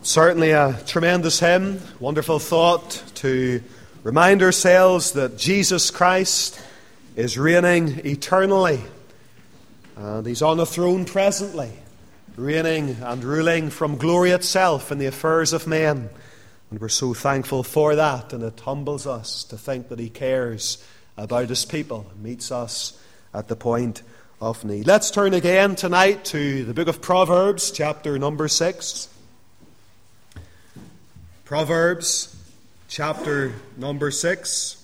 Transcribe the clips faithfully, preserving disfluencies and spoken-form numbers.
Certainly a tremendous hymn, wonderful thought to remind ourselves that Jesus Christ is reigning eternally. And he's on the throne presently, reigning and ruling from glory itself in the affairs of men. And we're so thankful for that, and it humbles us to think that he cares about his people and meets us at the point of need. Let's turn again tonight to the book of Proverbs, chapter number six. Proverbs, chapter number six.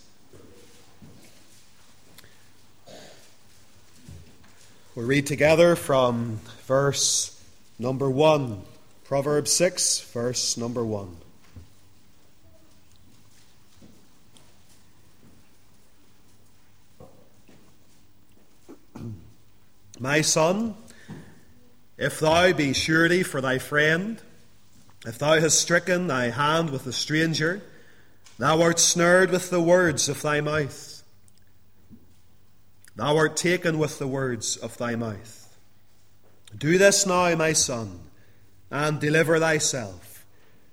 We'll read together from verse number one. Proverbs six, verse number one. My son, if thou be surety for thy friend, if thou hast stricken thy hand with a stranger, thou art snared with the words of thy mouth. Thou art taken with the words of thy mouth. Do this now, my son, and deliver thyself.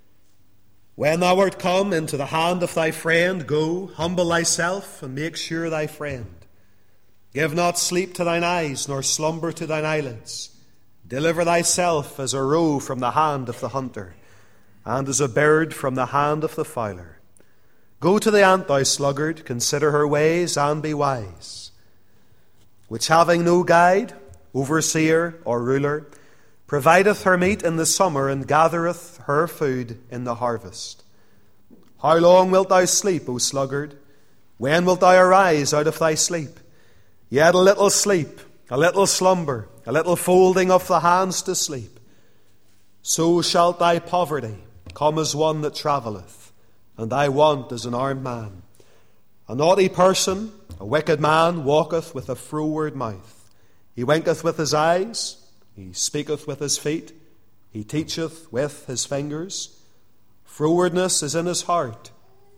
When thou art come into the hand of thy friend, go, humble thyself, and make sure thy friend. Give not sleep to thine eyes, nor slumber to thine eyelids. Deliver thyself as a roe from the hand of the hunter, and as a bird from the hand of the fowler. Go to the ant, thou sluggard, consider her ways, and be wise, which having no guide, overseer, or ruler, provideth her meat in the summer, and gathereth her food in the harvest. How long wilt thou sleep, O sluggard? When wilt thou arise out of thy sleep? Yet a little sleep, a little slumber, a little folding of the hands to sleep. So shalt thy poverty come as one that travelleth, and thy want as an armed man. A naughty person, a wicked man, walketh with a froward mouth. He winketh with his eyes, he speaketh with his feet, he teacheth with his fingers. Frowardness is in his heart.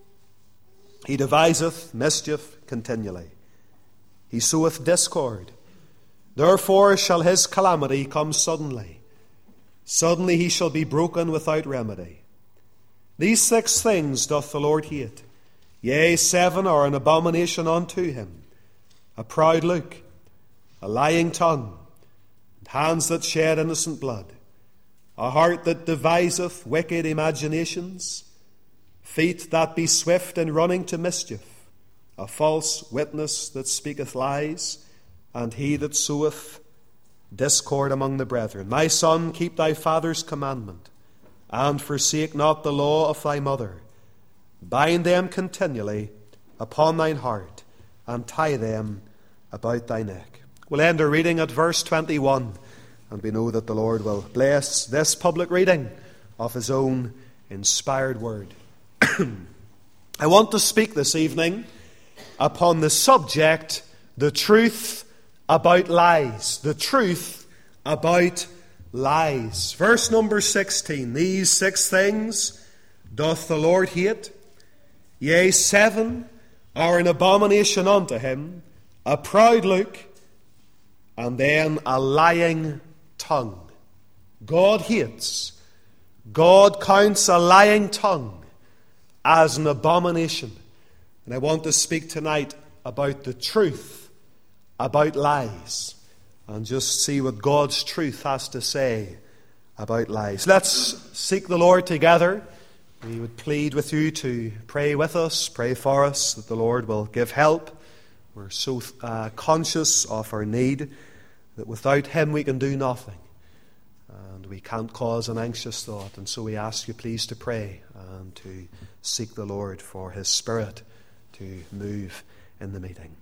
He deviseth mischief continually. He soweth discord. Therefore shall his calamity come suddenly. Suddenly he shall be broken without remedy. These six things doth the Lord hate. Yea, seven are an abomination unto him: a proud look, a lying tongue, and hands that shed innocent blood, a heart that deviseth wicked imaginations, feet that be swift in running to mischief, a false witness that speaketh lies, and he that soweth discord among the brethren. My son, keep thy father's commandment, and forsake not the law of thy mother. Bind them continually upon thine heart, and tie them about thy neck. We'll end our reading at verse twenty-one, and we know that the Lord will bless this public reading of his own inspired word. I want to speak this evening upon the subject, the truth about lies. The truth about lies. Verse number sixteen. These six things doth the Lord hate. Yea, seven are an abomination unto him: a proud look, and then a lying tongue. God hates, God counts a lying tongue as an abomination. And I want to speak tonight about the truth about lies, and just see what God's truth has to say about lies. Let's seek the Lord together. We would plead with you to pray with us, pray for us, that the Lord will give help. We're so uh, conscious of our need that without him we can do nothing, and we can't cause an anxious thought. And so we ask you please to pray and to seek the Lord for his Spirit to move in the meeting.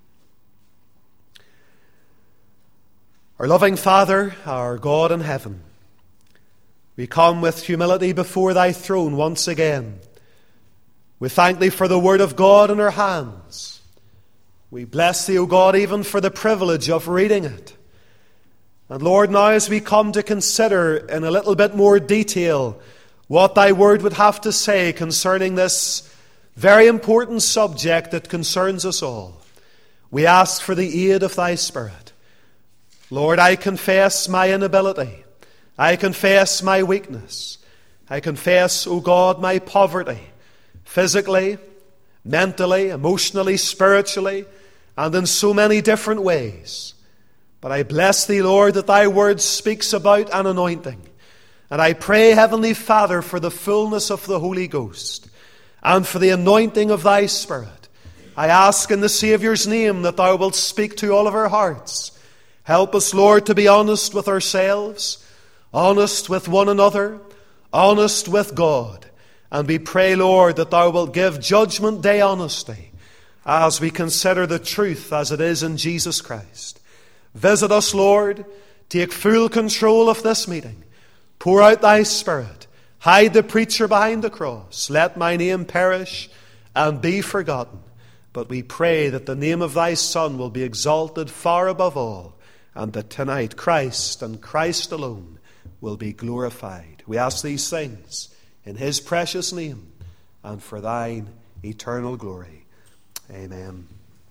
Our loving Father, our God in heaven, we come with humility before thy throne once again. We thank thee for the word of God in our hands. We bless thee, O God, even for the privilege of reading it. And Lord, now as we come to consider in a little bit more detail what thy word would have to say concerning this very important subject that concerns us all, we ask for the aid of thy Spirit. Lord, I confess my inability. I confess my weakness. I confess, O God, my poverty, physically, mentally, emotionally, spiritually, and in so many different ways. But I bless thee, Lord, that thy word speaks about an anointing. And I pray, Heavenly Father, for the fullness of the Holy Ghost and for the anointing of thy Spirit. I ask in the Saviour's name that thou wilt speak to all of our hearts. Help us, Lord, to be honest with ourselves, honest with one another, honest with God. And we pray, Lord, that thou wilt give judgment day honesty as we consider the truth as it is in Jesus Christ. Visit us, Lord. Take full control of this meeting. Pour out thy Spirit. Hide the preacher behind the cross. Let my name perish and be forgotten. But we pray that the name of thy Son will be exalted far above all, and that tonight Christ and Christ alone will be glorified. We ask these things in his precious name and for thine eternal glory. Amen.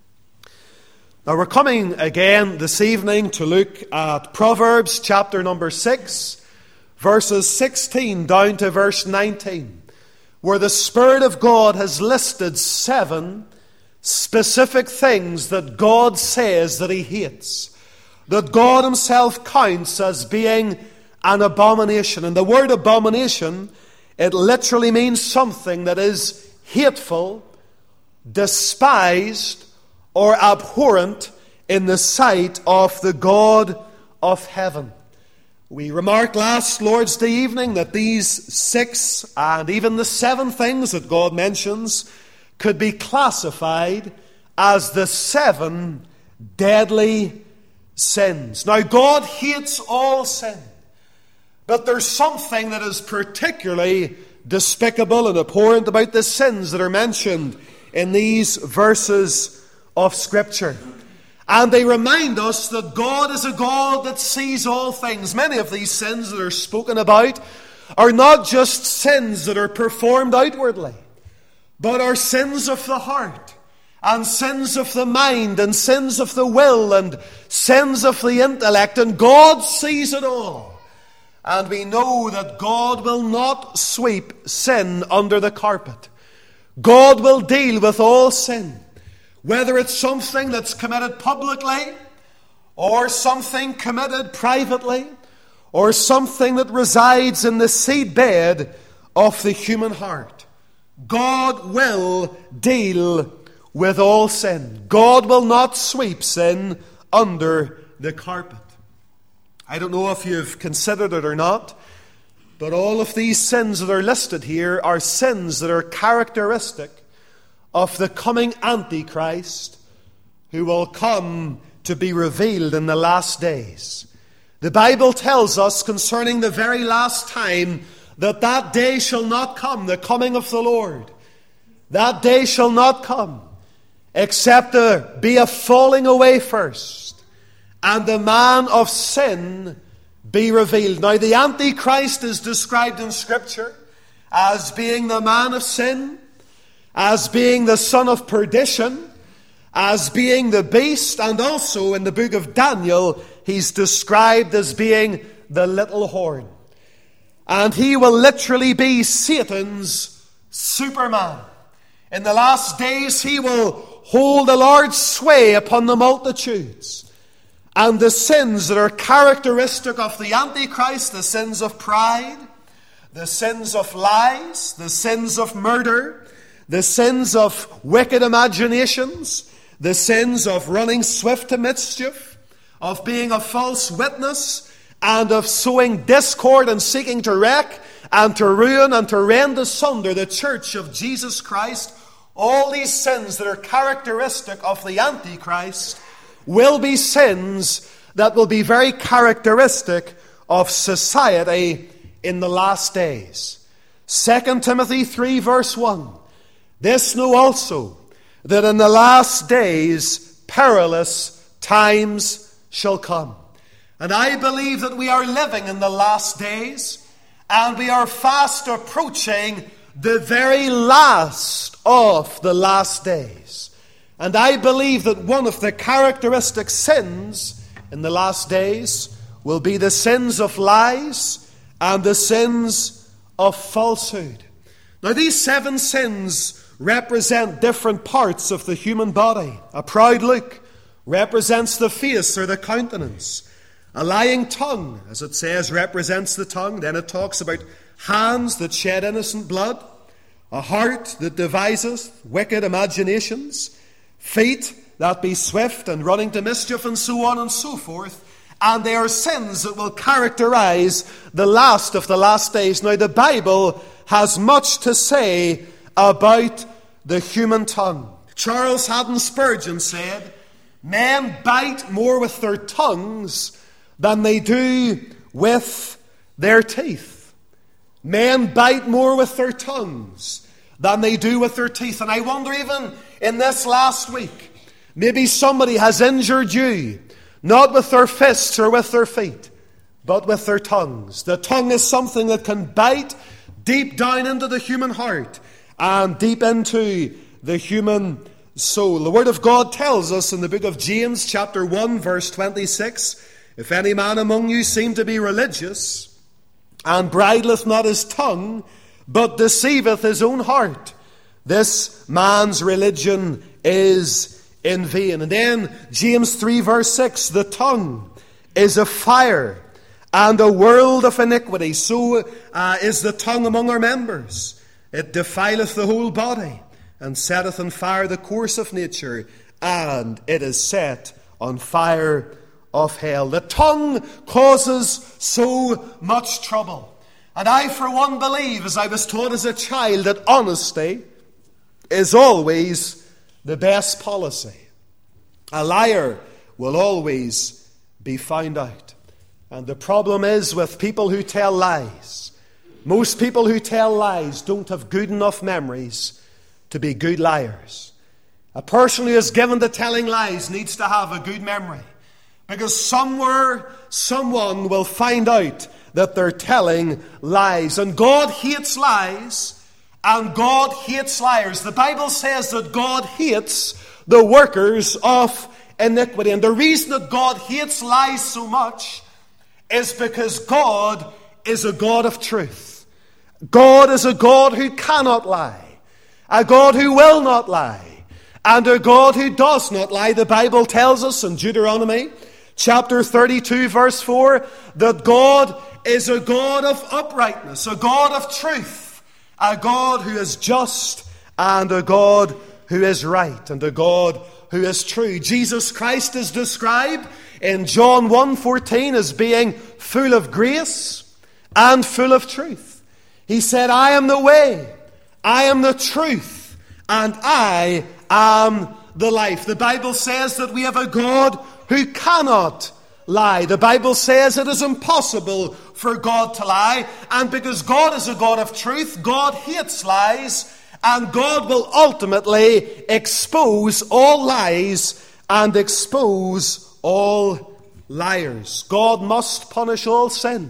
Now we're coming again this evening to look at Proverbs chapter number six, verses sixteen down to verse nineteen, where the Spirit of God has listed seven specific things that God says that he hates, that God himself counts as being an abomination. And the word abomination, it literally means something that is hateful, despised, or abhorrent in the sight of the God of heaven. We remarked last Lord's Day evening that these six and even the seven things that God mentions could be classified as the seven deadly sins. Now, God hates all sin, but there's something that is particularly despicable and abhorrent about the sins that are mentioned in these verses of Scripture. And they remind us that God is a God that sees all things. Many of these sins that are spoken about are not just sins that are performed outwardly, but are sins of the heart, and sins of the mind, and sins of the will, and sins of the intellect. And God sees it all. And we know that God will not sweep sin under the carpet. God will deal with all sin, whether it's something that's committed publicly, or something committed privately, or something that resides in the seedbed of the human heart. God will deal with all sin. God will not sweep sin under the carpet. I don't know if you've considered it or not, but all of these sins that are listed here are sins that are characteristic of the coming Antichrist, who will come to be revealed in the last days. The Bible tells us concerning the very last time that that day shall not come, the coming of the Lord. That day shall not come, except there be a falling away first, and the man of sin be revealed. Now, the Antichrist is described in Scripture as being the man of sin, as being the son of perdition, as being the beast, and also in the book of Daniel, he's described as being the little horn. And he will literally be Satan's Superman. In the last days, he will hold a large sway upon the multitudes. And the sins that are characteristic of the Antichrist, the sins of pride, the sins of lies, the sins of murder, the sins of wicked imaginations, the sins of running swift to mischief, of being a false witness, and of sowing discord and seeking to wreck and to ruin and to rend asunder the church of Jesus Christ. All these sins that are characteristic of the Antichrist will be sins that will be very characteristic of society in the last days. Second Timothy three verse one. This know also, that in the last days perilous times shall come. And I believe that we are living in the last days, and we are fast approaching the very last of the last days. And I believe that one of the characteristic sins in the last days will be the sins of lies and the sins of falsehood. Now, these seven sins represent different parts of the human body. A proud look represents the face or the countenance. A lying tongue, as it says, represents the tongue. Then it talks about hands that shed innocent blood, a heart that deviseth wicked imaginations, feet that be swift and running to mischief, and so on and so forth. And they are sins that will characterize the last of the last days. Now, the Bible has much to say about the human tongue. Charles Haddon Spurgeon said, "Men bite more with their tongues than they do with their teeth." Men bite more with their tongues than they do with their teeth. And I wonder, even in this last week, maybe somebody has injured you, not with their fists or with their feet, but with their tongues. The tongue is something that can bite deep down into the human heart and deep into the human soul. The Word of God tells us in the book of James, chapter one, verse twenty-six, "If any man among you seem to be religious, and bridleth not his tongue, but deceiveth his own heart, this man's religion is in vain." And then James three, verse six, "The tongue is a fire, and a world of iniquity. So uh, is the tongue among our members. It defileth the whole body, and setteth on fire the course of nature, and it is set on fire of hell." The tongue causes so much trouble. And I, for one, believe, as I was taught as a child, that honesty is always the best policy. A liar will always be found out. And the problem is with people who tell lies. Most people who tell lies don't have good enough memories to be good liars. A person who is given to telling lies needs to have a good memory. Because somewhere, someone will find out that they're telling lies. And God hates lies, and God hates liars. The Bible says that God hates the workers of iniquity. And the reason that God hates lies so much is because God is a God of truth. God is a God who cannot lie, a God who will not lie, and a God who does not lie. The Bible tells us in Deuteronomy chapter thirty-two, verse four, that God is a God of uprightness, a God of truth, a God who is just, and a God who is right, and a God who is true. Jesus Christ is described in John one fourteen as being full of grace and full of truth. He said, "I am the way, I am the truth, and I am the life." The Bible says that we have a God who cannot lie. The Bible says it is impossible for God to lie. And because God is a God of truth, God hates lies, and God will ultimately expose all lies and expose all liars. God must punish all sin,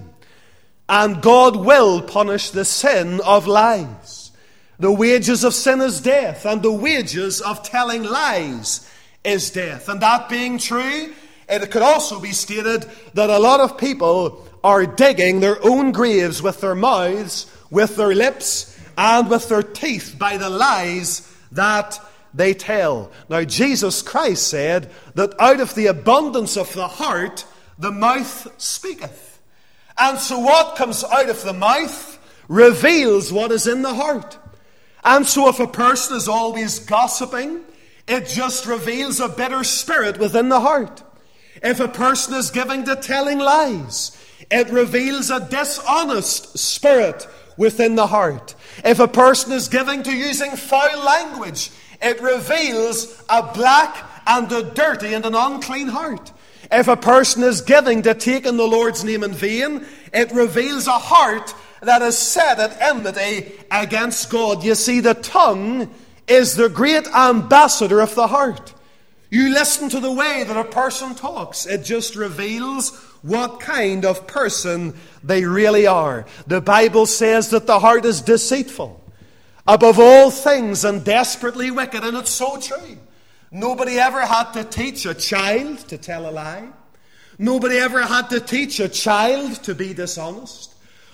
and God will punish the sin of lies. The wages of sin is death, and the wages of telling lies is death. And that being true, it could also be stated that a lot of people are digging their own graves with their mouths, with their lips, and with their teeth by the lies that they tell. Now, Jesus Christ said that out of the abundance of the heart, the mouth speaketh. And so what comes out of the mouth reveals what is in the heart. And so if a person is always gossiping, it just reveals a bitter spirit within the heart. If a person is giving to telling lies, it reveals a dishonest spirit within the heart. If a person is giving to using foul language, it reveals a black and a dirty and an unclean heart. If a person is giving to taking the Lord's name in vain, it reveals a heart that is set at enmity against God. You see, the tongue is the great ambassador of the heart. You listen to the way that a person talks. It just reveals what kind of person they really are. The Bible says that the heart is deceitful above all things and desperately wicked. And it's so true. Nobody ever had to teach a child to tell a lie. Nobody ever had to teach a child to be dishonest.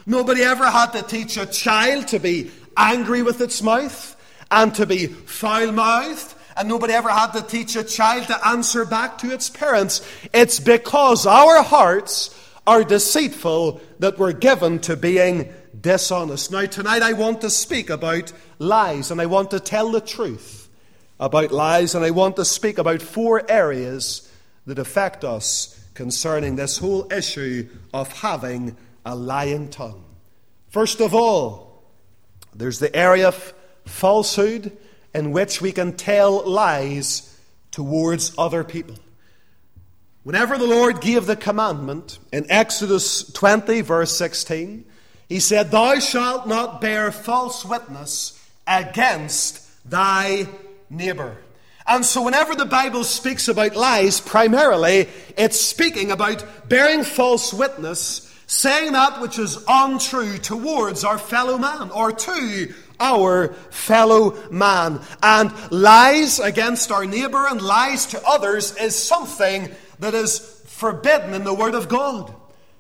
Nobody ever had to teach a child to be angry with its mouth and to be foul-mouthed. And nobody ever had to teach a child to answer back to its parents. It's because our hearts are deceitful that we're given to being dishonest. Now, tonight I want to speak about lies, and I want to tell the truth about lies, and I want to speak about four areas that affect us concerning this whole issue of having a lying tongue. First of all, there's the area of falsehood in which we can tell lies towards other people. Whenever the Lord gave the commandment in Exodus twenty, verse sixteen, He said, "Thou shalt not bear false witness against thy neighbor." And so whenever the Bible speaks about lies, primarily it's speaking about bearing false witness, saying that which is untrue towards our fellow man, or to our fellow man. And lies against our neighbor and lies to others is something that is forbidden in the Word of God.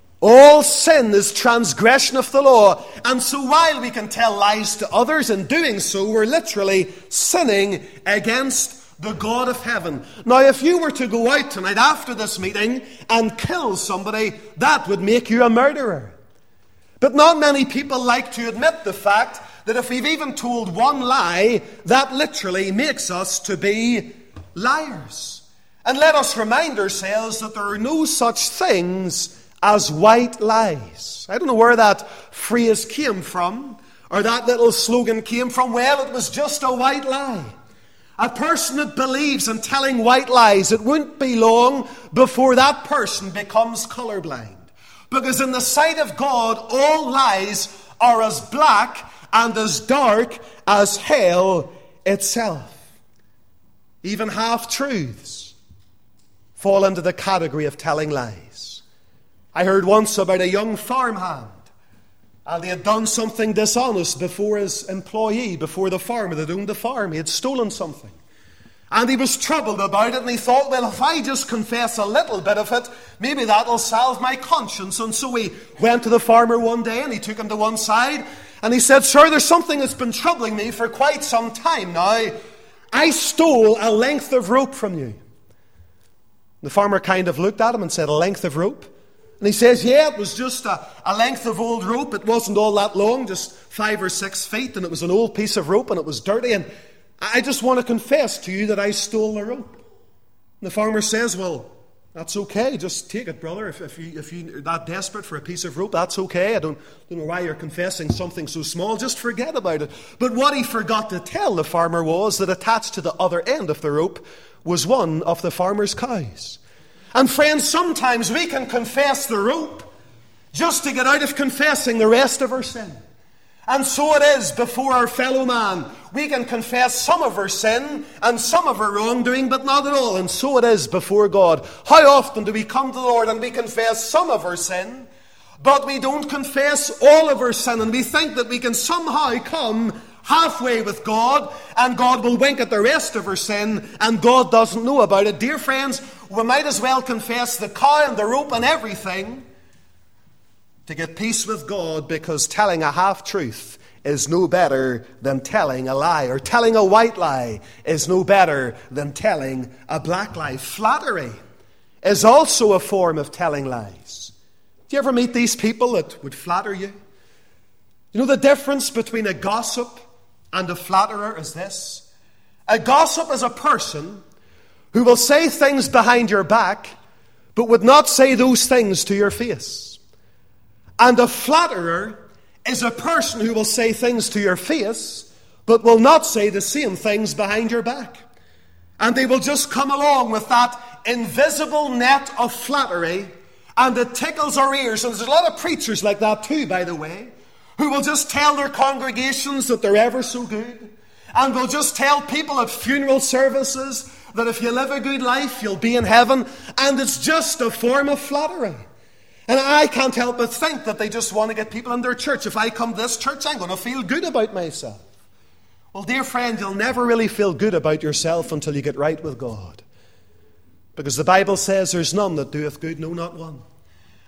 All sin is transgression of the law. And so while we can tell lies to others, in doing so, we're literally sinning against the God of heaven. Now, if you were to go out tonight after this meeting and kill somebody, that would make you a murderer. But not many people like to admit the fact that if we've even told one lie, that literally makes us to be liars. And let us remind ourselves that there are no such things as white lies. I don't know where that phrase came from, or that little slogan came from. Well, it was just a white lie. A person that believes in telling white lies, it won't be long before that person becomes colorblind. Because in the sight of God, all lies are as black and as dark as hell itself. Even half-truths fall into the category of telling lies. I heard once about a young farmhand, and he had done something dishonest before his employee, before the farmer that owned the farm. He had stolen something. And he was troubled about it, and he thought, well, if I just confess a little bit of it, maybe that'll salve my conscience. And so he went to the farmer one day, and he took him to one side, and he said, "Sir, there's something that's been troubling me for quite some time now. I stole a length of rope from you." The farmer kind of looked at him and said, "A length of rope?" And he says, "Yeah, it was just a, a length of old rope. It wasn't all that long, just five or six feet, and it was an old piece of rope, and it was dirty, and I just want to confess to you that I stole the rope." And the farmer says, "Well, that's okay. Just take it, brother. If, if, you, if you're that desperate for a piece of rope, that's okay. I don't, don't know why you're confessing something so small. Just forget about it." But what he forgot to tell the farmer was that attached to the other end of the rope was one of the farmer's cows. And friends, sometimes we can confess the rope just to get out of confessing the rest of our sin. And so it is before our fellow man. We can confess some of our sin and some of our wrongdoing, but not at all. And so it is before God. How often do we come to the Lord and we confess some of our sin, but we don't confess all of our sin, and we think that we can somehow come halfway with God, and God will wink at the rest of our sin, and God doesn't know about it. Dear friends, we might as well confess the cow and the rope and everything to get peace with God, because telling a half-truth is no better than telling a lie, or telling a white lie is no better than telling a black lie. Flattery is also a form of telling lies. Do you ever meet these people that would flatter you? You know, the difference between a gossip and a flatterer is this. A gossip is a person who will say things behind your back, but would not say those things to your face. And a flatterer is a person who will say things to your face, but will not say the same things behind your back. And they will just come along with that invisible net of flattery, and it tickles our ears. And there's a lot of preachers like that too, by the way, who will just tell their congregations that they're ever so good, and will just tell people at funeral services that if you live a good life, you'll be in heaven. And it's just a form of flattery. And I can't help but think that they just want to get people in their church. If I come to this church, I'm going to feel good about myself. Well, dear friend, you'll never really feel good about yourself until you get right with God. Because the Bible says there's none that doeth good, no, not one.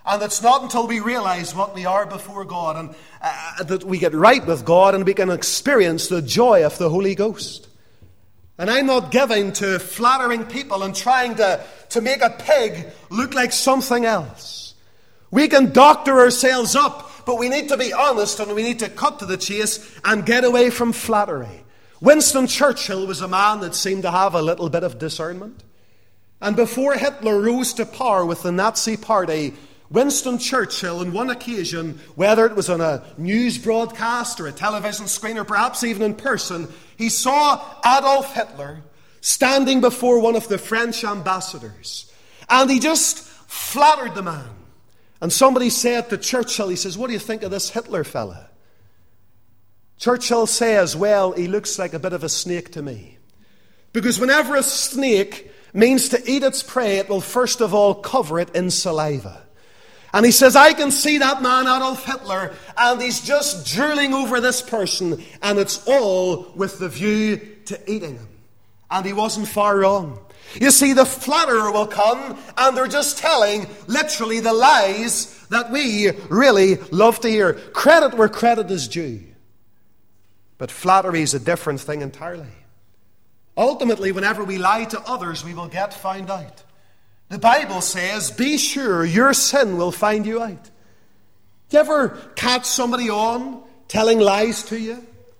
And it's not until we realize what we are before God and uh, that we get right with God and we can experience the joy of the Holy Ghost. And I'm not given to flattering people and trying to, to make a pig look like something else. We can doctor ourselves up, but we need to be honest and we need to cut to the chase and get away from flattery. Winston Churchill was a man that seemed to have a little bit of discernment. And before Hitler rose to power with the Nazi Party, Winston Churchill, on one occasion, whether it was on a news broadcast or a television screen or perhaps even in person, he saw Adolf Hitler standing before one of the French ambassadors. And he just flattered the man. And somebody said to Churchill, he says, "What do you think of this Hitler fella?" Churchill says, "Well, he looks like a bit of a snake to me." Because whenever a snake means to eat its prey, it will first of all cover it in saliva. And he says, I can see that man Adolf Hitler, and he's just drooling over this person, and it's all with the view to eating him. And he wasn't far wrong. You see, the flatterer will come, and they're just telling, literally, the lies that we really love to hear. Credit where credit is due. But flattery is a different thing entirely. Ultimately, whenever we lie to others, we will get found out. The Bible says, be sure your sin will find you out. Do you ever catch somebody on telling lies to you?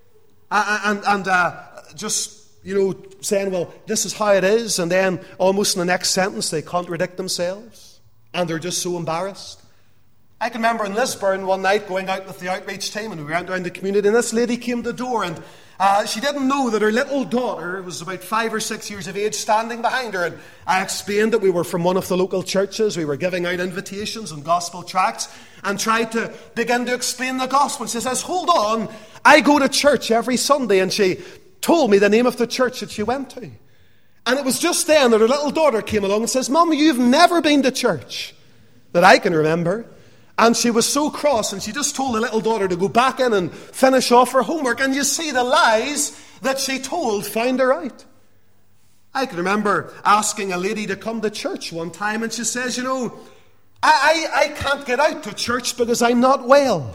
And, and uh, just, you know, saying, well, this is how it is. And then almost in the next sentence, they contradict themselves. And they're just so embarrassed. I can remember in Lisburn one night going out with the outreach team. And we went around the community. And this lady came to the door. And Uh, she didn't know that her little daughter was about five or six years of age standing behind her. And I explained that we were from one of the local churches. We were giving out invitations and gospel tracts and tried to begin to explain the gospel. She says, hold on, I go to church every Sunday. And she told me the name of the church that she went to. And it was just then that her little daughter came along and says, Mum, you've never been to church that I can remember. And she was so cross, and she just told the little daughter to go back in and finish off her homework. And you see, the lies that she told found her out. I can remember asking a lady to come to church one time, and she says, you know, I, I, I can't get out to church because I'm not well.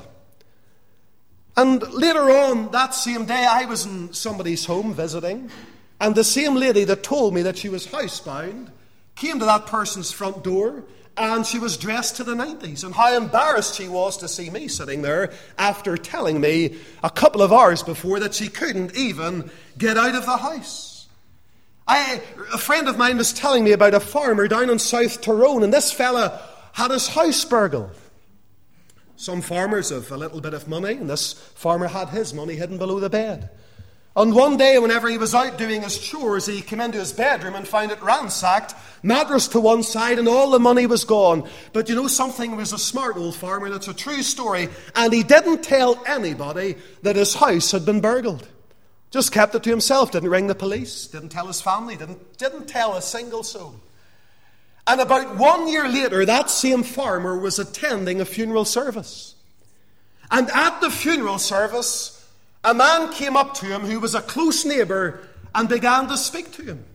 And later on, that same day, I was in somebody's home visiting, and the same lady that told me that she was housebound came to that person's front door. And she was dressed to the nineties. And how embarrassed she was to see me sitting there after telling me a couple of hours before that she couldn't even get out of the house. I, a friend of mine was telling me about a farmer down in South Tyrone, and this fella had his house burgled. Some farmers have a little bit of money, and this farmer had his money hidden below the bed. And one day, whenever he was out doing his chores, he came into his bedroom and found it ransacked, mattress to one side, and all the money was gone. But you know something? He was a smart old farmer, and it's a true story. And he didn't tell anybody that his house had been burgled. Just kept it to himself, didn't ring the police, didn't tell his family, didn't, didn't tell a single soul. And about one year later, that same farmer was attending a funeral service. And at the funeral service, a man came up to him who was a close neighbour and began to speak to him.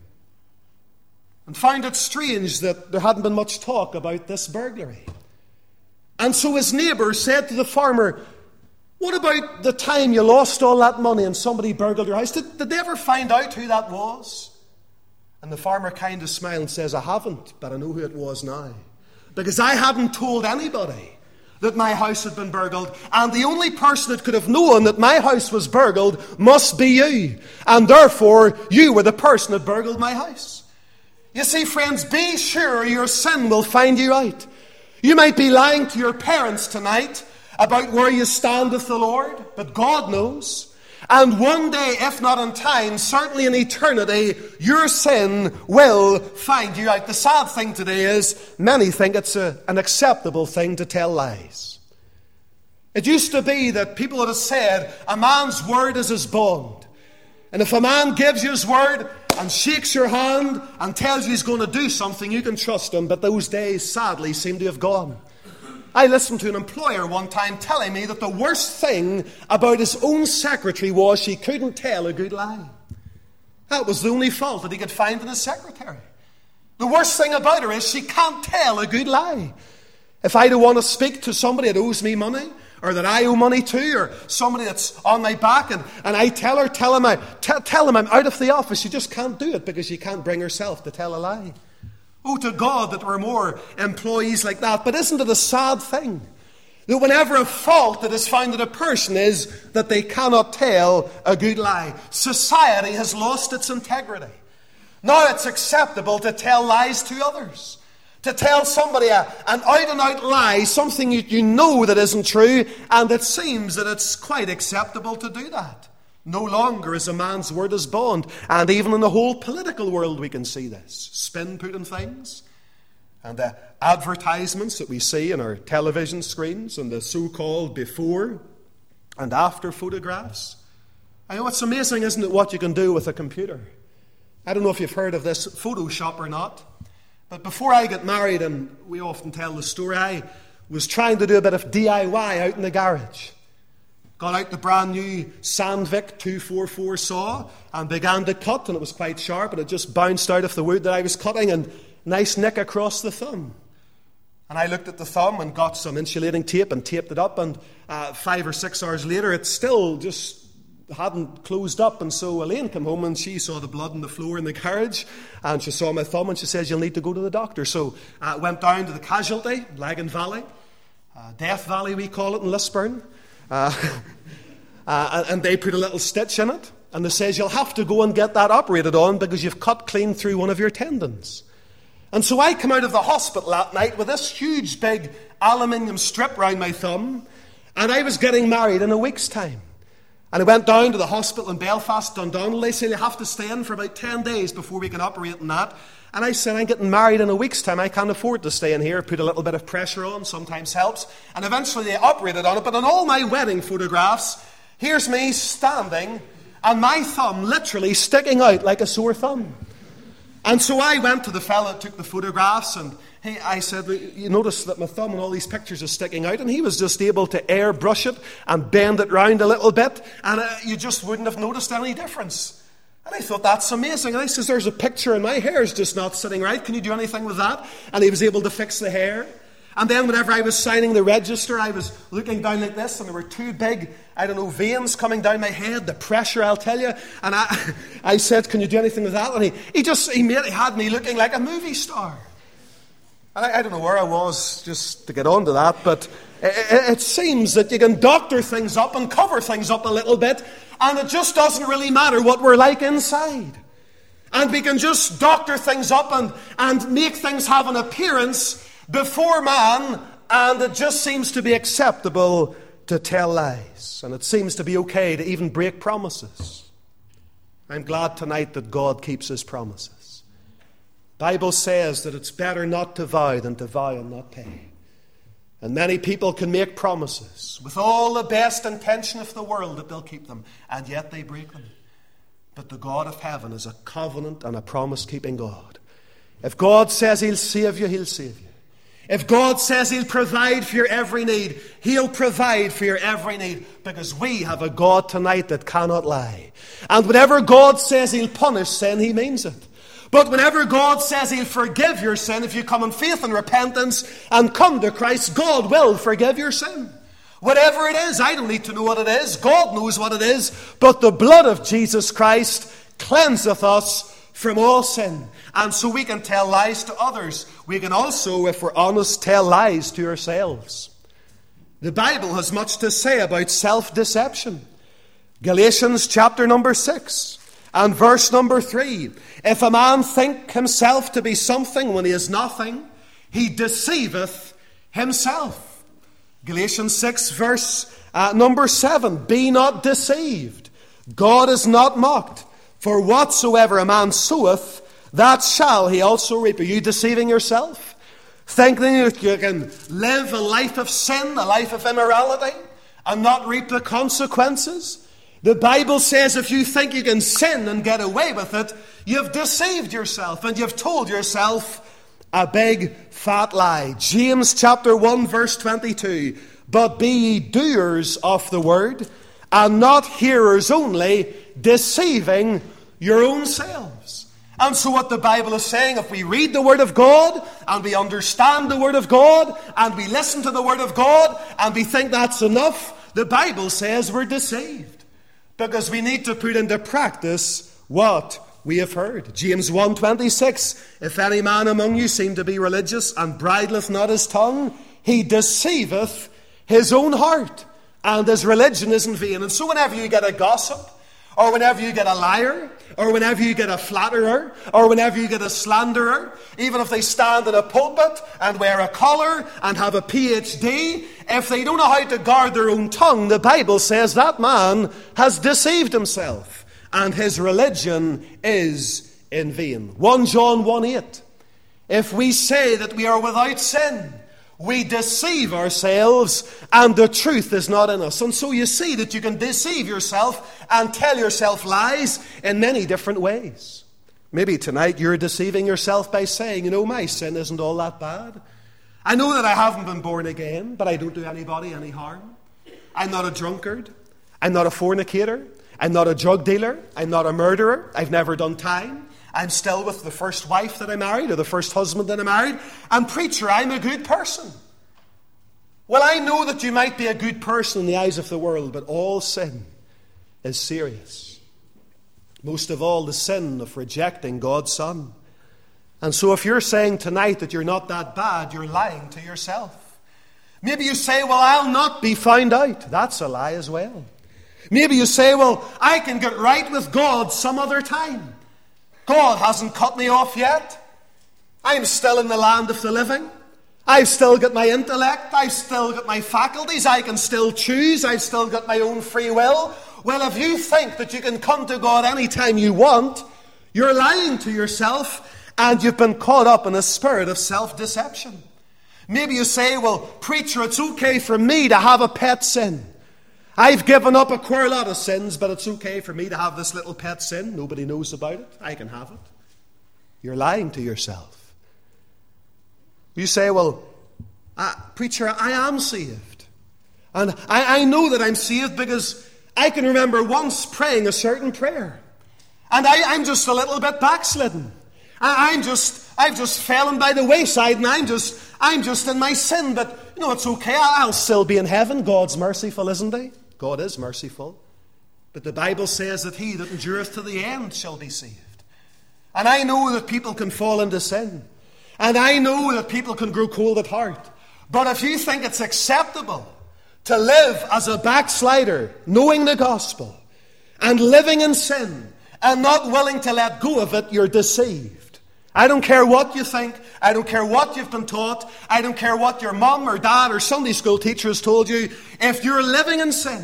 And found it strange that there hadn't been much talk about this burglary. And so his neighbour said to the farmer, what about the time you lost all that money and somebody burgled your house? Did, did they ever find out who that was? And the farmer kind of smiled and says, I haven't, but I know who it was now. Because I hadn't told anybody that my house had been burgled, and the only person that could have known that my house was burgled must be you, and therefore you were the person that burgled my house. You see, friends, be sure your sin will find you out. You might be lying to your parents tonight about where you stand with the Lord, but God knows. And one day, if not in time, certainly in eternity, your sin will find you out. The sad thing today is many think it's a, an acceptable thing to tell lies. It used to be that people would have said, a man's word is his bond. And if a man gives you his word and shakes your hand and tells you he's going to do something, you can trust him. But those days, sadly, seem to have gone. I listened to an employer one time telling me that the worst thing about his own secretary was she couldn't tell a good lie. That was the only fault that he could find in his secretary. The worst thing about her is she can't tell a good lie. If I don't want to speak to somebody that owes me money, or that I owe money to, or somebody that's on my back, and, and I tell her, tell him, I, tell, tell him I'm out of the office, she just can't do it because she can't bring herself to tell a lie. Oh, to God that there were more employees like that. But isn't it a sad thing that whenever a fault that is found in a person is that they cannot tell a good lie? Society has lost its integrity. Now it's acceptable to tell lies to others. To tell somebody a, an out-and-out lie, something you, you know that isn't true, and it seems that it's quite acceptable to do that. No longer is a man's word as bond. And even in the whole political world we can see this. Spin put in things. And the advertisements that we see in our television screens, and the so-called before and after photographs. I know it's amazing, isn't it, what you can do with a computer. I don't know if you've heard of this Photoshop or not. But before I got married, and we often tell the story, I was trying to do a bit of D I Y out in the garage. Got out the brand new Sandvik two forty-four saw and began to cut, and it was quite sharp, and it just bounced out of the wood that I was cutting, and nice nick across the thumb. And I looked at the thumb and got some insulating tape and taped it up, and uh, five or six hours later it still just hadn't closed up. And so Elaine came home and she saw the blood on the floor in the garage, and she saw my thumb and she says, you'll need to go to the doctor. So I uh, went down to the casualty, Lagan Valley, uh, Death Valley we call it in Lisburn, uh, uh, and they put a little stitch in it, and they says you'll have to go and get that operated on because you've cut clean through one of your tendons. And so I come out of the hospital that night with this huge big aluminium strip round my thumb, and I was getting married in a week's time. And I went down to the hospital in Belfast, Dundonald. They say you have to stay in for about ten days before we can operate on that. And I said, I'm getting married in a week's time. I can't afford to stay in here. Put a little bit of pressure on, sometimes helps. And eventually they operated on it. But on all my wedding photographs, here's me standing, and my thumb literally sticking out like a sore thumb. And so I went to the fellow that took the photographs, and he, I said, you notice that my thumb in all these pictures is sticking out, and he was just able to airbrush it and bend it round a little bit, and uh, you just wouldn't have noticed any difference. And I thought, that's amazing. And I says, there's a picture and my hair is just not sitting right. Can you do anything with that? And he was able to fix the hair. And then whenever I was signing the register, I was looking down like this, and there were two big, I don't know, veins coming down my head, the pressure, I'll tell you. And I I said, can you do anything with that? And he, he just, he, made, he had me looking like a movie star. And I, I don't know where I was just to get on to that, but it, it, it seems that you can doctor things up and cover things up a little bit, and it just doesn't really matter what we're like inside. And we can just doctor things up and, and make things have an appearance before man, and it just seems to be acceptable to tell lies. And it seems to be okay to even break promises. I'm glad tonight that God keeps his promises. The Bible says that it's better not to vow than to vow and not pay. And many people can make promises with all the best intention of the world that they'll keep them, and yet they break them. But the God of heaven is a covenant and a promise-keeping God. If God says he'll save you, he'll save you. If God says he'll provide for your every need, he'll provide for your every need, because we have a God tonight that cannot lie. And whenever God says he'll punish sin, he means it. But whenever God says he'll forgive your sin, if you come in faith and repentance and come to Christ, God will forgive your sin. Whatever it is, I don't need to know what it is. God knows what it is. But the blood of Jesus Christ cleanseth us from all sin. And so we can tell lies to others. We can also, if we're honest, tell lies to ourselves. The Bible has much to say about self-deception. Galatians chapter number six and verse number three. If a man think himself to be something when he is nothing, he deceiveth himself. Galatians six verse uh, number seven. Be not deceived. God is not mocked. For whatsoever a man soweth, that shall he also reap. Are you deceiving yourself? Thinking that you can live a life of sin, a life of immorality, and not reap the consequences? The Bible says if you think you can sin and get away with it, you've deceived yourself, and you've told yourself a big fat lie. James chapter one verse twenty-two. But be ye doers of the word, and not hearers only, deceiving your own selves. And so what the Bible is saying, if we read the Word of God, and we understand the Word of God, and we listen to the Word of God, and we think that's enough, the Bible says we're deceived. Because we need to put into practice what we have heard. James one twenty-six, if any man among you seem to be religious, and bridleth not his tongue, he deceiveth his own heart, and his religion is in vain. And so whenever you get a gossip, or whenever you get a liar, or whenever you get a flatterer, or whenever you get a slanderer, even if they stand in a pulpit and wear a collar and have a P H D, if they don't know how to guard their own tongue, the Bible says that man has deceived himself, and his religion is in vain. First John one eight, if we say that we are without sin, we deceive ourselves, and the truth is not in us. And so you see that you can deceive yourself and tell yourself lies in many different ways. Maybe tonight you're deceiving yourself by saying, you know, my sin isn't all that bad. I know that I haven't been born again, but I don't do anybody any harm. I'm not a drunkard. I'm not a fornicator. I'm not a drug dealer. I'm not a murderer. I've never done time. I'm still with the first wife that I married, or the first husband that I married. And preacher, I'm a good person. Well, I know that you might be a good person in the eyes of the world, but all sin is serious. Most of all, the sin of rejecting God's Son. And so if you're saying tonight that you're not that bad, you're lying to yourself. Maybe you say, well, I'll not be found out. That's a lie as well. Maybe you say, well, I can get right with God some other time. God hasn't cut me off yet. I'm still in the land of the living. I've still got my intellect. I've still got my faculties. I can still choose. I've still got my own free will. Well, if you think that you can come to God anytime you want, you're lying to yourself, and you've been caught up in a spirit of self-deception. Maybe you say, well, preacher, it's okay for me to have a pet sin. I've given up a queer lot of sins, but it's okay for me to have this little pet sin. Nobody knows about it. I can have it. You're lying to yourself. You say, well, uh, preacher, I am saved. And I, I know that I'm saved because I can remember once praying a certain prayer. And I, I'm just a little bit backslidden. I, I'm just, I've just fallen by the wayside, and I'm just, I'm just in my sin. But, you know, it's okay. I'll still be in heaven. God's merciful, isn't he? God is merciful. But the Bible says that he that endureth to the end shall be saved. And I know that people can fall into sin. And I know that people can grow cold at heart. But if you think it's acceptable to live as a backslider, knowing the gospel, and living in sin, and not willing to let go of it, you're deceived. I don't care what you think. I don't care what you've been taught. I don't care what your mum or dad or Sunday school teacher has told you. If you're living in sin,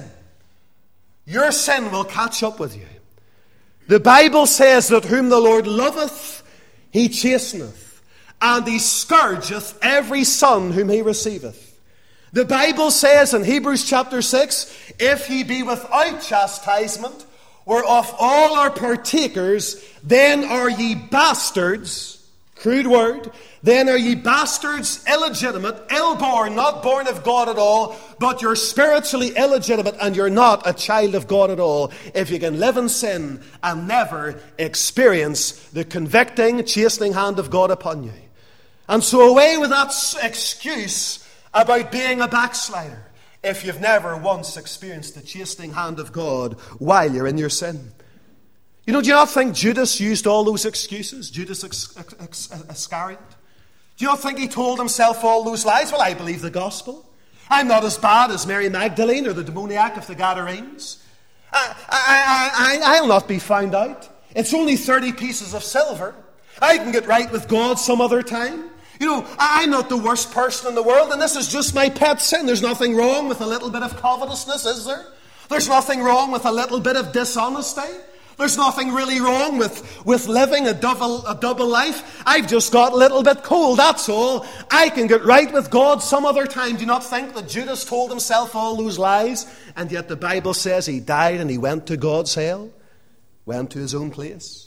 your sin will catch up with you. The Bible says that whom the Lord loveth, he chasteneth, and he scourgeth every son whom he receiveth. The Bible says in Hebrews chapter six, if ye be without chastisement, whereof all are partakers, then are ye bastards, crude word, then are ye bastards, illegitimate, ill-born, not born of God at all, but you're spiritually illegitimate and you're not a child of God at all if you can live in sin and never experience the convicting, chastening hand of God upon you. And so away with that excuse about being a backslider if you've never once experienced the chastening hand of God while you're in your sin. You know, do you not think Judas used all those excuses? Judas Iscariot? Do you not think he told himself all those lies? Well, I believe the gospel. I'm not as bad as Mary Magdalene or the demoniac of the Gadarenes. I, I, I, I'll not be found out. It's only thirty pieces of silver. I can get right with God some other time. You know, I'm not the worst person in the world, and this is just my pet sin. There's nothing wrong with a little bit of covetousness, is there? There's nothing wrong with a little bit of dishonesty. There's nothing really wrong with, with living a double, a double life. I've just got a little bit cold, that's all. I can get right with God some other time. Do you not think that Judas told himself all those lies? And yet the Bible says he died and he went to God's hell. Went to his own place.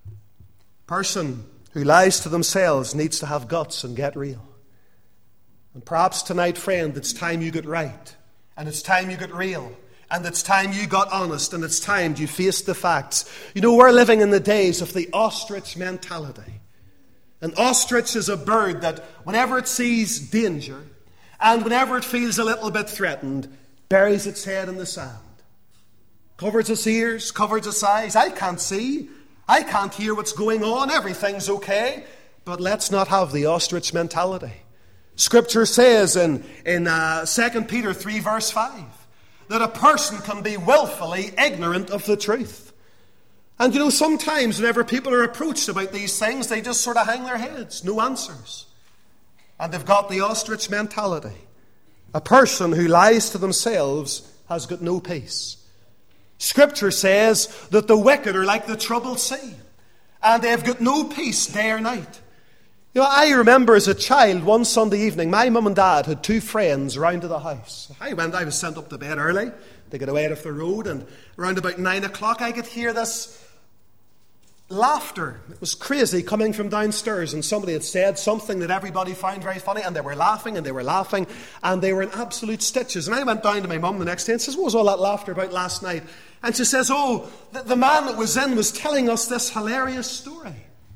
Person who lies to themselves needs to have guts and get real. And perhaps tonight, friend, it's time you get right. And it's time you get real. And it's time you got honest, and it's time you faced the facts. You know, we're living in the days of the ostrich mentality. An ostrich is a bird that whenever it sees danger, and whenever it feels a little bit threatened, buries its head in the sand. Covers its ears, covers its eyes. I can't see. I can't hear what's going on. Everything's okay. But let's not have the ostrich mentality. Scripture says in, in uh, Second Peter three verse five, that a person can be willfully ignorant of the truth. And you know, sometimes whenever people are approached about these things, they just sort of hang their heads, no answers. And they've got the ostrich mentality. A person who lies to themselves has got no peace. Scripture says that the wicked are like the troubled sea, and they've got no peace day or night. You know, I remember as a child, one Sunday evening, my mum and dad had two friends round to the house. I went, I was sent up to bed early to get away off the road, and around about nine o'clock I could hear this laughter. It was crazy coming from downstairs, and somebody had said something that everybody found very funny, and they were laughing and they were laughing and they were in absolute stitches. And I went down to my mum the next day and says, what was all that laughter about last night? And she says, oh, the, the man that was in was telling us this hilarious story.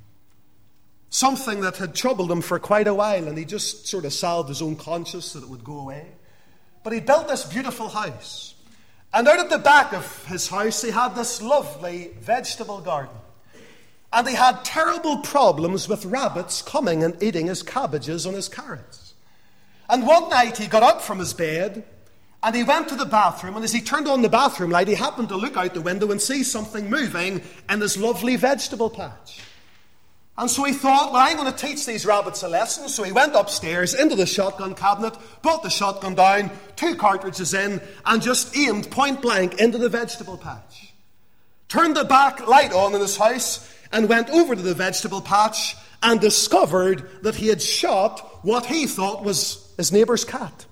Something that had troubled him for quite a while, and he just sort of salved his own conscience that it would go away. But he built this beautiful house, and out at the back of his house he had this lovely vegetable garden. And he had terrible problems with rabbits coming and eating his cabbages and his carrots. And one night he got up from his bed and he went to the bathroom, and as he turned on the bathroom light, he happened to look out the window and see something moving in this lovely vegetable patch. And so he thought, well, I'm going to teach these rabbits a lesson. So he went upstairs into the shotgun cabinet, brought the shotgun down, two cartridges in, and just aimed point blank into the vegetable patch. Turned the back light on in his house and went over to the vegetable patch and discovered that he had shot what he thought was his neighbour's cat.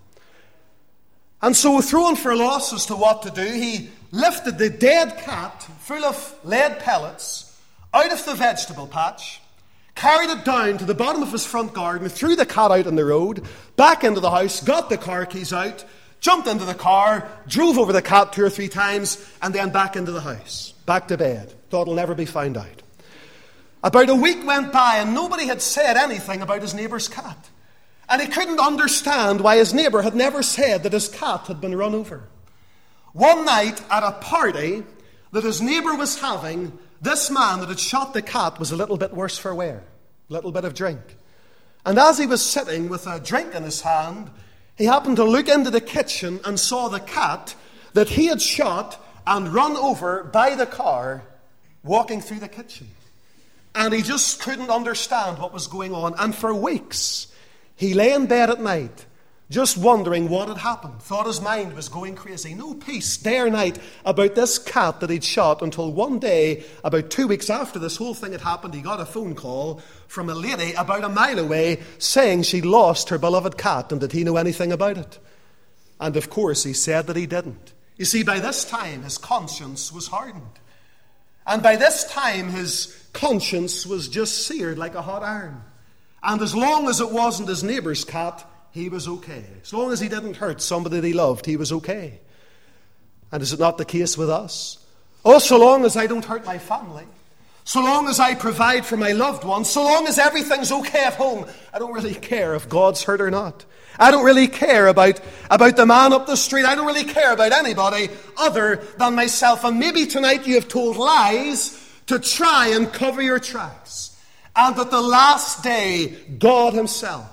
And so, thrown for a loss as to what to do, he lifted the dead cat full of lead pellets out of the vegetable patch, carried it down to the bottom of his front garden, threw the cat out on the road, back into the house, got the car keys out, jumped into the car, drove over the cat two or three times, and then back into the house, back to bed. Thought it'll never be found out. About a week went by and nobody had said anything about his neighbour's cat. And he couldn't understand why his neighbour had never said that his cat had been run over. One night at a party that his neighbour was having, this man that had shot the cat was a little bit worse for wear. A little bit of drink. And as he was sitting with a drink in his hand, he happened to look into the kitchen and saw the cat that he had shot and run over by the car walking through the kitchen. And he just couldn't understand what was going on. And for weeks, he lay in bed at night, just wondering what had happened. Thought his mind was going crazy. No peace day or night about this cat that he'd shot, until one day, about two weeks after this whole thing had happened, he got a phone call from a lady about a mile away saying she'd lost her beloved cat, and did he know anything about it? And of course he said that he didn't. You see, by this time his conscience was hardened. And by this time his conscience was just seared like a hot iron. And as long as it wasn't his neighbour's cat, he was okay. As long as he didn't hurt somebody that he loved, he was okay. And is it not the case with us? Oh, so long as I don't hurt my family, so long as I provide for my loved ones, so long as everything's okay at home, I don't really care if God's hurt or not. I don't really care about, about the man up the street. I don't really care about anybody other than myself. And maybe tonight you have told lies to try and cover your tracks. And at the last day, God himself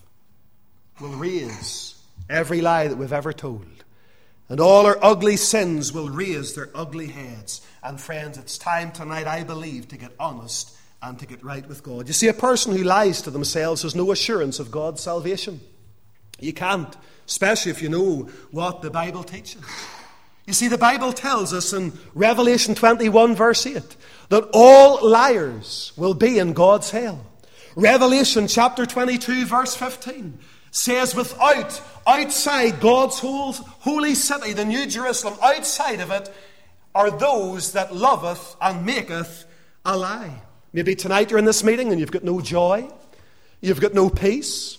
will raise every lie that we've ever told. And all our ugly sins will raise their ugly heads. And friends, it's time tonight, I believe, to get honest and to get right with God. You see, a person who lies to themselves has no assurance of God's salvation. You can't, especially if you know what the Bible teaches. You see, the Bible tells us in Revelation twenty-one verse eight that all liars will be in God's hell. Revelation chapter twenty-two verse fifteen says without, outside God's whole holy city, the New Jerusalem, outside of it are those that loveth and maketh a lie. Maybe tonight you're in this meeting and you've got no joy, you've got no peace,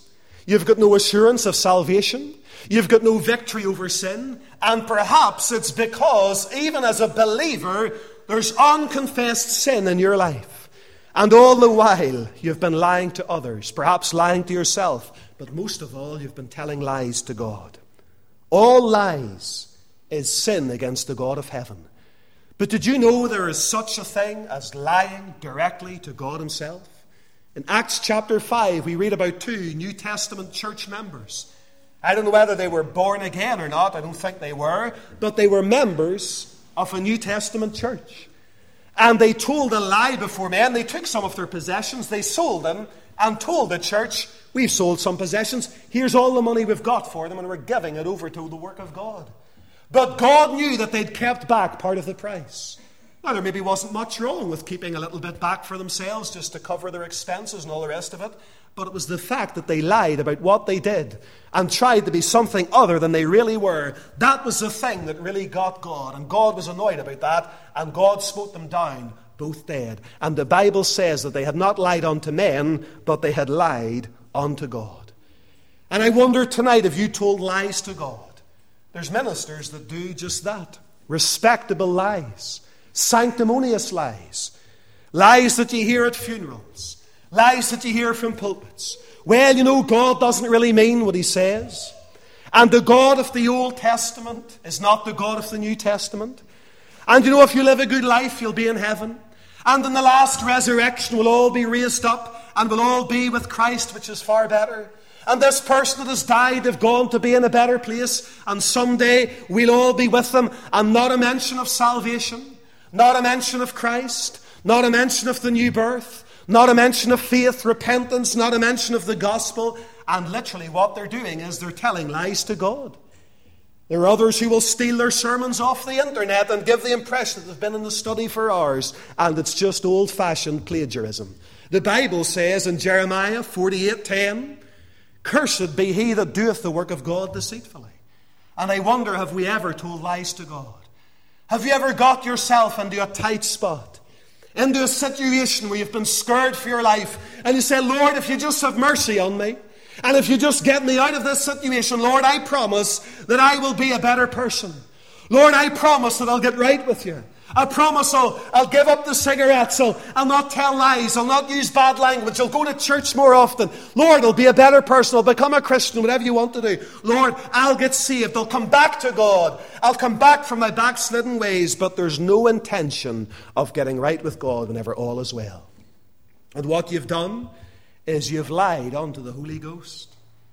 You've got no assurance of salvation. You've got no victory over sin. And perhaps it's because, even as a believer, there's unconfessed sin in your life. And all the while, you've been lying to others, perhaps lying to yourself. But most of all, you've been telling lies to God. All lies is sin against the God of heaven. But did you know there is such a thing as lying directly to God himself? In Acts chapter five, we read about two New Testament church members. I don't know whether they were born again or not. I don't think they were. But they were members of a New Testament church. And they told a lie before men. They took some of their possessions. They sold them and told the church, we've sold some possessions. Here's all the money we've got for them, and we're giving it over to the work of God. But God knew that they'd kept back part of the price. Now, there maybe wasn't much wrong with keeping a little bit back for themselves just to cover their expenses and all the rest of it. But it was the fact that they lied about what they did and tried to be something other than they really were. That was the thing that really got God. And God was annoyed about that. And God smote them down, both dead. And the Bible says that they had not lied unto men, but they had lied unto God. And I wonder tonight if you told lies to God. There's ministers that do just that. Respectable lies. Sanctimonious lies. Lies that you hear at funerals. Lies that you hear from pulpits. Well, you know, God doesn't really mean what he says. And the God of the Old Testament is not the God of the New Testament. And you know, if you live a good life, you'll be in heaven. And in the last resurrection, we'll all be raised up and we'll all be with Christ, which is far better. And this person that has died, they've gone to be in a better place. And someday we'll all be with them. And not a mention of salvation. Not a mention of Christ. Not a mention of the new birth. Not a mention of faith, repentance. Not a mention of the gospel. And literally what they're doing is they're telling lies to God. There are others who will steal their sermons off the internet and give the impression that they've been in the study for hours. And it's just old-fashioned plagiarism. The Bible says in Jeremiah forty-eight ten, cursed be he that doeth the work of God deceitfully. And I wonder, have we ever told lies to God? Have you ever got yourself into a tight spot? Into a situation where you've been scared for your life. And you say, Lord, if you just have mercy on me. And if you just get me out of this situation, Lord, I promise that I will be a better person. Lord, I promise that I'll get right with you. I promise I'll, I'll give up the cigarettes. I'll, I'll not tell lies. I'll not use bad language. I'll go to church more often. Lord, I'll be a better person. I'll become a Christian, whatever you want to do. Lord, I'll get saved. I'll come back to God. I'll come back from my backslidden ways. But there's no intention of getting right with God whenever all is well. And what you've done is you've lied unto the Holy Ghost.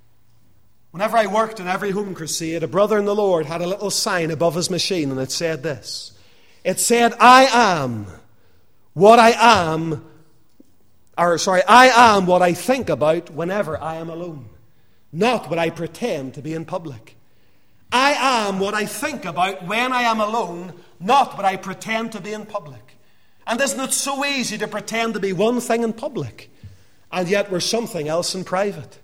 Whenever I worked in every home crusade, a brother in the Lord had a little sign above his machine, and it said this. It said, I am what I am, or sorry, I am what I think about whenever I am alone, not what I pretend to be in public. I am what I think about when I am alone, not what I pretend to be in public. And isn't it so easy to pretend to be one thing in public, and yet we're something else in private?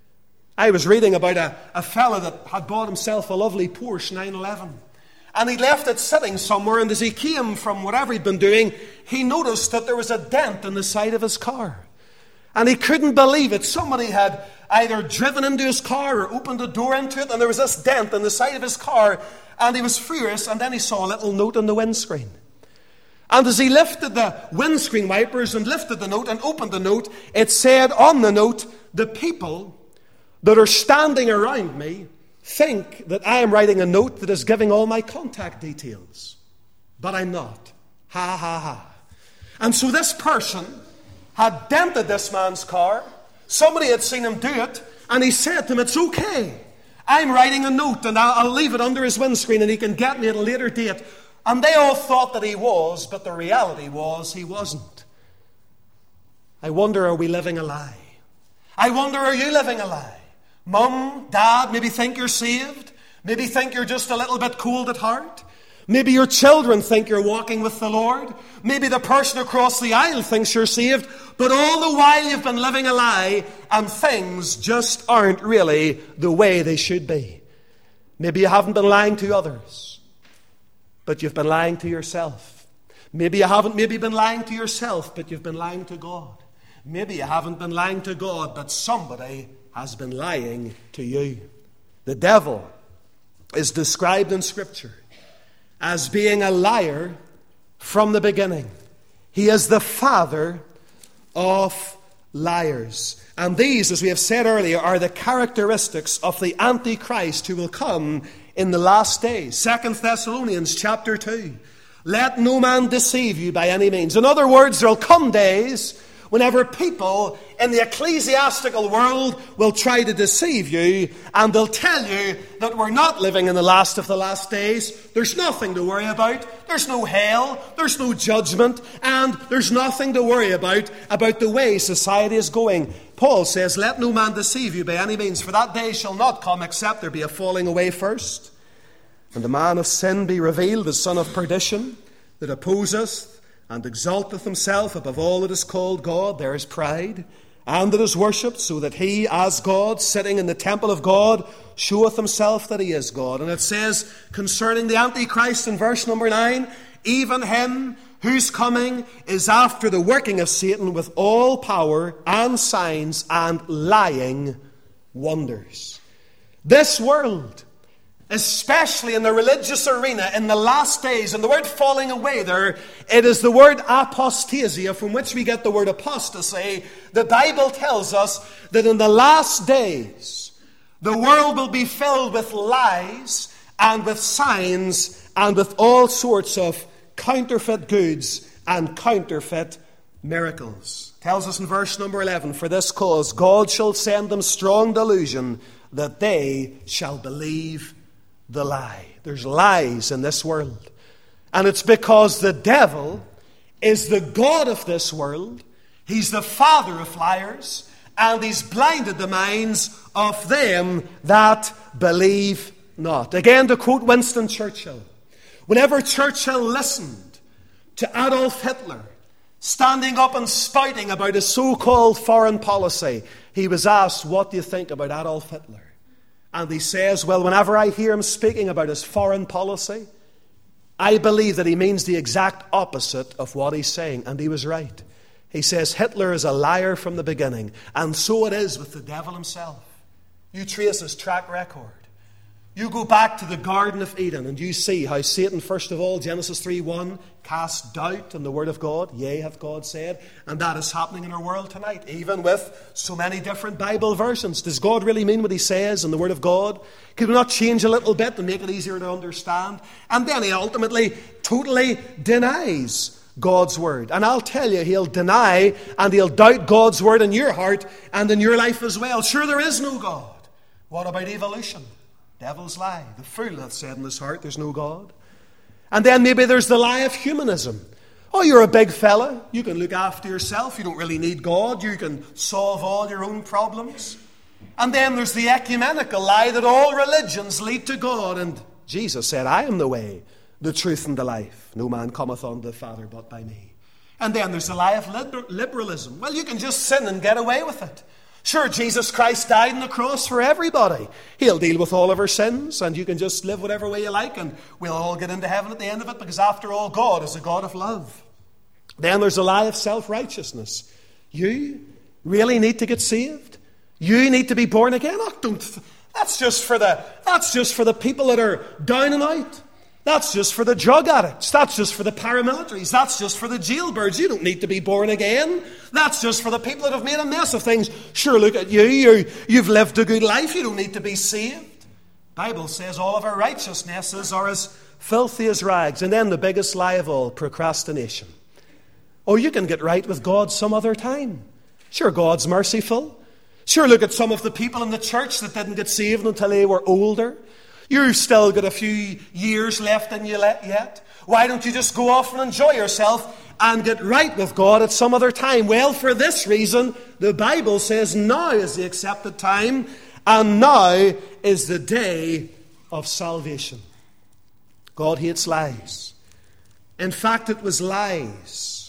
I was reading about a, a fella that had bought himself a lovely Porsche nine eleven. And he left it sitting somewhere, and as he came from whatever he'd been doing, he noticed that there was a dent in the side of his car. And he couldn't believe it. Somebody had either driven into his car or opened a door into it, and there was this dent in the side of his car, and he was furious, and then he saw a little note on the windscreen. And as he lifted the windscreen wipers and lifted the note and opened the note, it said on the note, the people that are standing around me think that I am writing a note that is giving all my contact details. But I'm not. Ha, ha, ha. And so this person had dented this man's car. Somebody had seen him do it. And he said to him, it's okay. I'm writing a note and I'll, I'll leave it under his windscreen and he can get me at a later date. And they all thought that he was, but the reality was he wasn't. I wonder, are we living a lie? I wonder, are you living a lie? Mum, Dad, maybe think you're saved. Maybe think you're just a little bit cold at heart. Maybe your children think you're walking with the Lord. Maybe the person across the aisle thinks you're saved. But all the while you've been living a lie and things just aren't really the way they should be. Maybe you haven't been lying to others, but you've been lying to yourself. Maybe you haven't maybe been lying to yourself, but you've been lying to God. Maybe you haven't been lying to God, but somebody has been lying to you. The devil is described in Scripture as being a liar from the beginning. He is the father of liars. And these, as we have said earlier, are the characteristics of the Antichrist who will come in the last days. Second Thessalonians chapter two. Let no man deceive you by any means. In other words, there will come days whenever people in the ecclesiastical world will try to deceive you, and they'll tell you that we're not living in the last of the last days. There's nothing to worry about. There's no hell. There's no judgment. And there's nothing to worry about about the way society is going. Paul says, let no man deceive you by any means, for that day shall not come except there be a falling away first, and the man of sin be revealed, the son of perdition, that opposeth and exalteth himself above all that is called God. There is pride, and that is worshipped, so that he, as God, sitting in the temple of God, showeth himself that he is God. And it says concerning the Antichrist in verse number nine, even him whose coming is after the working of Satan with all power and signs and lying wonders. This world, especially in the religious arena in the last days, and the word falling away there, it is the word apostasia, from which we get the word apostasy. The Bible tells us that in the last days the world will be filled with lies and with signs and with all sorts of counterfeit goods and counterfeit miracles. It tells us in verse number eleven, for this cause God shall send them strong delusion, that they shall believe the lie. There's lies in this world. And it's because the devil is the god of this world. He's the father of liars. And he's blinded the minds of them that believe not. Again, to quote Winston Churchill, whenever Churchill listened to Adolf Hitler standing up and spouting about his so-called foreign policy, he was asked, what do you think about Adolf Hitler? And he says, well, whenever I hear him speaking about his foreign policy, I believe that he means the exact opposite of what he's saying. And he was right. He says Hitler is a liar from the beginning. And so it is with the devil himself. You trace his track record. You go back to the Garden of Eden and you see how Satan, first of all, Genesis three one, cast doubt in the Word of God. Yea, hath God said. And that is happening in our world tonight, even with so many different Bible versions. Does God really mean what he says in the Word of God? Could we not change a little bit to make it easier to understand? And then he ultimately totally denies God's Word. And I'll tell you, he'll deny and he'll doubt God's Word in your heart and in your life as well. Sure, there is no God. What about evolution? Devil's lie. The fool hath said in his heart, there's no God. And then maybe there's the lie of humanism. Oh, you're a big fella. You can look after yourself. You don't really need God. You can solve all your own problems. And then there's the ecumenical lie that all religions lead to God. And Jesus said, I am the way, the truth, and the life. No man cometh unto the Father but by me. And then there's the lie of liber- liberalism. Well, you can just sin and get away with it. Sure, Jesus Christ died on the cross for everybody. He'll deal with all of our sins, and you can just live whatever way you like, and we'll all get into heaven at the end of it, because after all, God is a God of love. Then there's a lie of self-righteousness. You really need to get saved? You need to be born again? Oh, don't. That's just for the, that's just for the people that are down and out. That's just for the drug addicts. That's just for the paramilitaries. That's just for the jailbirds. You don't need to be born again. That's just for the people that have made a mess of things. Sure, look at you. you you've lived a good life. You don't need to be saved. The Bible says all of our righteousnesses are as filthy as rags. And then the biggest lie of all, procrastination. Oh, you can get right with God some other time. Sure, God's merciful. Sure, look at some of the people in the church that didn't get saved until they were older. You've still got a few years left in you yet. Why don't you just go off and enjoy yourself and get right with God at some other time? Well, for this reason, the Bible says now is the accepted time, and now is the day of salvation. God hates lies. In fact, it was lies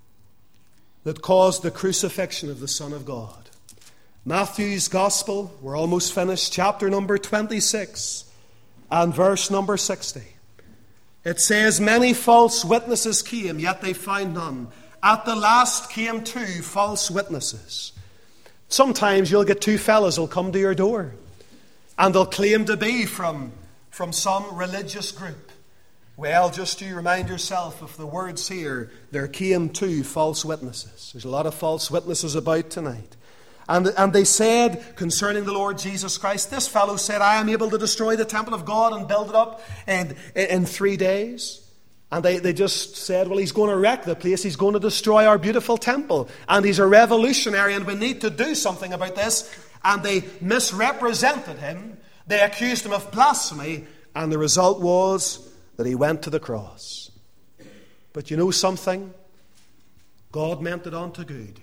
that caused the crucifixion of the Son of God. Matthew's Gospel, we're almost finished, chapter number twenty-six. And verse number sixty. It says, many false witnesses came, yet they found none. At the last came two false witnesses, Sometimes you'll get two fellas who'll come to your door, and they'll claim to be from, from some religious group. Well, just to remind yourself of the words here, there came two false witnesses. There's a lot of false witnesses about tonight. And, and they said concerning the Lord Jesus Christ, this fellow said, I am able to destroy the temple of God and build it up in, in, in three days. And they, they just said, well, he's going to wreck the place. He's going to destroy our beautiful temple. And he's a revolutionary, and we need to do something about this. And they misrepresented him. They accused him of blasphemy. And the result was that he went to the cross. But you know something? God meant it unto good,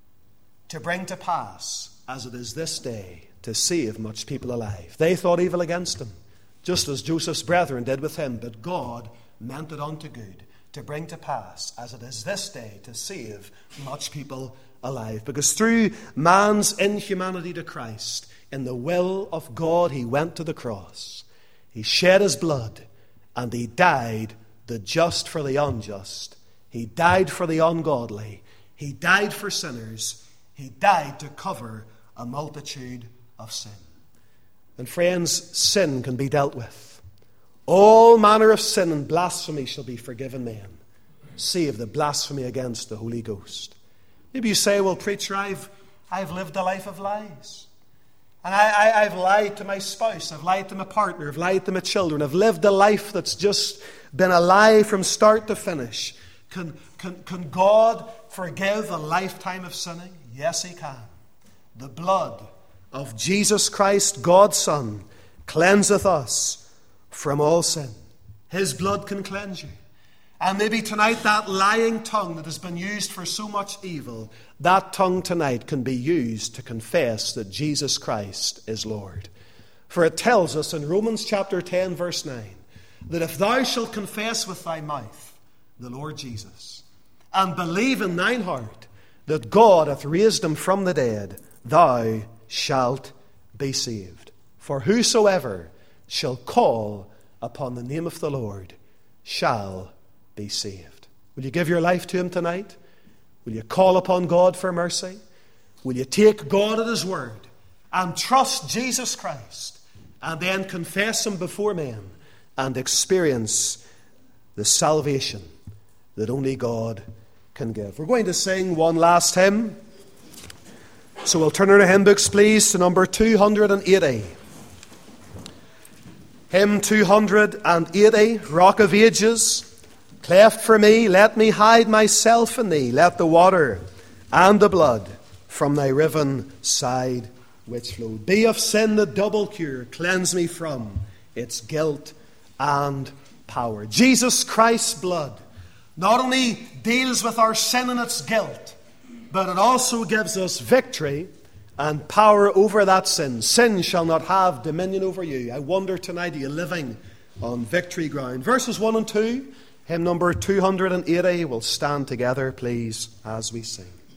to bring to pass, as it is this day, to save much people alive. They thought evil against him, just as Joseph's brethren did with him. But God meant it unto good, to bring to pass, as it is this day, to save much people alive. Because through man's inhumanity to Christ, in the will of God, he went to the cross. He shed his blood, and he died, the just for the unjust. He died for the ungodly. He died for sinners. He died to cover a multitude of sin. And friends, sin can be dealt with. All manner of sin and blasphemy shall be forgiven men, save the blasphemy against the Holy Ghost. Maybe you say, well, preacher, I've, I've lived a life of lies. And I, I, I've lied to my spouse. I've lied to my partner. I've lied to my children. I've lived a life that's just been a lie from start to finish. Can, can, can God forgive a lifetime of sinning? Yes, he can. The blood of Jesus Christ, God's Son, cleanseth us from all sin. His blood can cleanse you. And maybe tonight that lying tongue that has been used for so much evil, that tongue tonight can be used to confess that Jesus Christ is Lord. For it tells us in Romans chapter ten, verse nine, that if thou shalt confess with thy mouth the Lord Jesus, and believe in thine heart that God hath raised him from the dead, thou shalt be saved. For whosoever shall call upon the name of the Lord shall be saved. Will you give your life to him tonight? Will you call upon God for mercy? Will you take God at his word and trust Jesus Christ, and then confess him before men and experience the salvation that only God can give? We're going to sing one last hymn. So we'll turn our hymn books, please, to number two hundred eighty. Hymn two hundred eighty, Rock of Ages. Cleft for me, let me hide myself in thee. Let the water and the blood from thy riven side which flowed be of sin the double cure. Cleanse me from its guilt and power. Jesus Christ's blood not only deals with our sin and its guilt, but it also gives us victory and power over that sin. Sin shall not have dominion over you. I wonder tonight, are you living on victory ground? Verses one and two, hymn number two hundred eighty. We'll stand together, please, as we sing.